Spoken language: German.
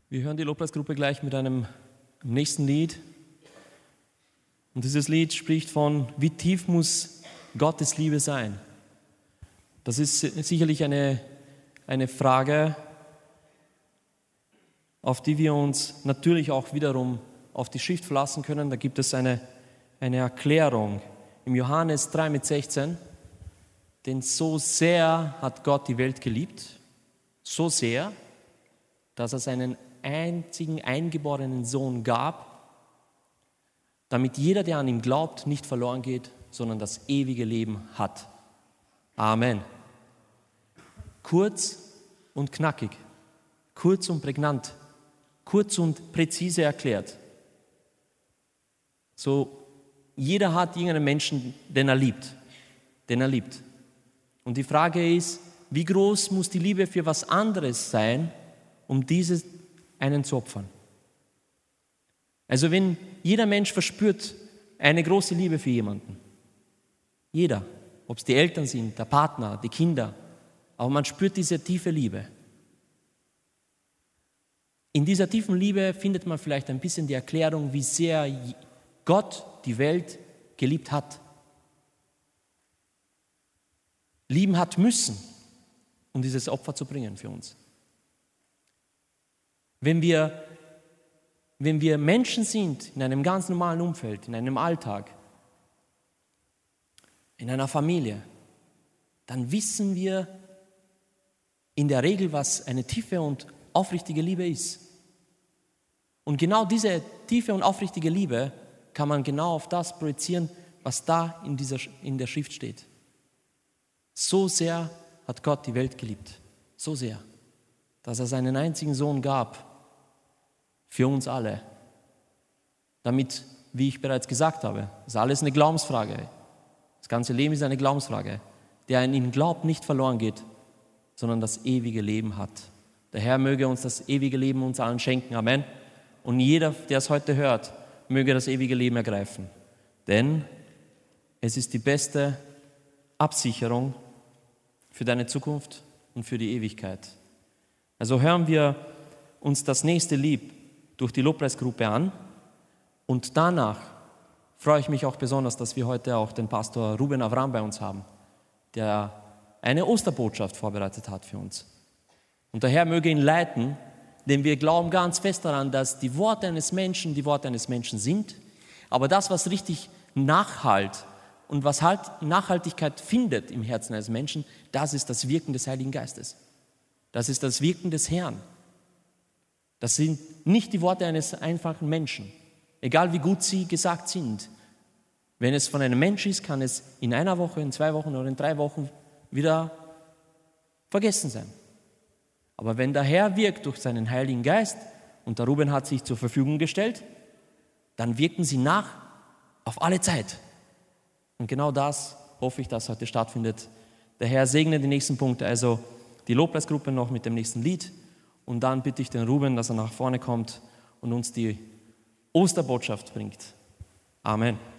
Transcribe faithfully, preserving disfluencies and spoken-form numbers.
Wir hören die Lobpreisgruppe gleich mit einem nächsten Lied. Und dieses Lied spricht von, wie tief muss Gottes Liebe sein. Das ist sicherlich eine, eine Frage, auf die wir uns natürlich auch wiederum auf die Schrift verlassen können. Da gibt es eine, eine Erklärung im Johannes drei mit sechzehn. Denn so sehr hat Gott die Welt geliebt, so sehr, dass er seinen einzigen eingeborenen Sohn gab, damit jeder, der an ihn glaubt, nicht verloren geht, sondern das ewige Leben hat. Amen. Kurz und knackig, kurz und prägnant, kurz und präzise erklärt. So, jeder hat irgendeinen Menschen, den er liebt, den er liebt. Und die Frage ist, wie groß muss die Liebe für was anderes sein, um dieses einen zu opfern? Also wenn jeder Mensch verspürt eine große Liebe für jemanden, jeder, ob es die Eltern sind, der Partner, die Kinder, aber man spürt diese tiefe Liebe. In dieser tiefen Liebe findet man vielleicht ein bisschen die Erklärung, wie sehr Gott die Welt geliebt hat. Lieben hat müssen, um dieses Opfer zu bringen für uns. Wenn wir, wenn wir Menschen sind in einem ganz normalen Umfeld, in einem Alltag, in einer Familie, dann wissen wir in der Regel, was eine tiefe und aufrichtige Liebe ist. Und genau diese tiefe und aufrichtige Liebe kann man genau auf das projizieren, was da in, dieser, in der Schrift steht. So sehr hat Gott die Welt geliebt, so sehr, dass er seinen einzigen Sohn gab für uns alle. Damit, wie ich bereits gesagt habe, ist alles eine Glaubensfrage. Das ganze Leben ist eine Glaubensfrage. Der an ihn glaubt, nicht verloren geht, sondern das ewige Leben hat. Der Herr möge uns das ewige Leben uns allen schenken. Amen. Und jeder, der es heute hört, möge das ewige Leben ergreifen. Denn es ist die beste Absicherung für deine Zukunft und für die Ewigkeit. Also hören wir uns das nächste Lied durch die Lobpreisgruppe an und danach freue ich mich auch besonders, dass wir heute auch den Pastor Ruben Avram bei uns haben, der eine Osterbotschaft vorbereitet hat für uns. Und der Herr möge ihn leiten, denn wir glauben ganz fest daran, dass die Worte eines Menschen die Worte eines Menschen sind, aber das, was richtig nachhalt und was halt Nachhaltigkeit findet im Herzen eines Menschen, das ist das Wirken des Heiligen Geistes. Das ist das Wirken des Herrn. Das sind nicht die Worte eines einfachen Menschen, egal wie gut sie gesagt sind. Wenn es von einem Menschen ist, kann es in einer Woche, in zwei Wochen oder in drei Wochen wieder vergessen sein. Aber wenn der Herr wirkt durch seinen Heiligen Geist, und der Ruben hat sich zur Verfügung gestellt, dann wirken sie nach auf alle Zeit. Und genau das hoffe ich, dass heute stattfindet. Der Herr segne die nächsten Punkte, also die Lobpreisgruppe noch mit dem nächsten Lied. Und dann bitte ich den Ruben, dass er nach vorne kommt und uns die Osterbotschaft bringt. Amen.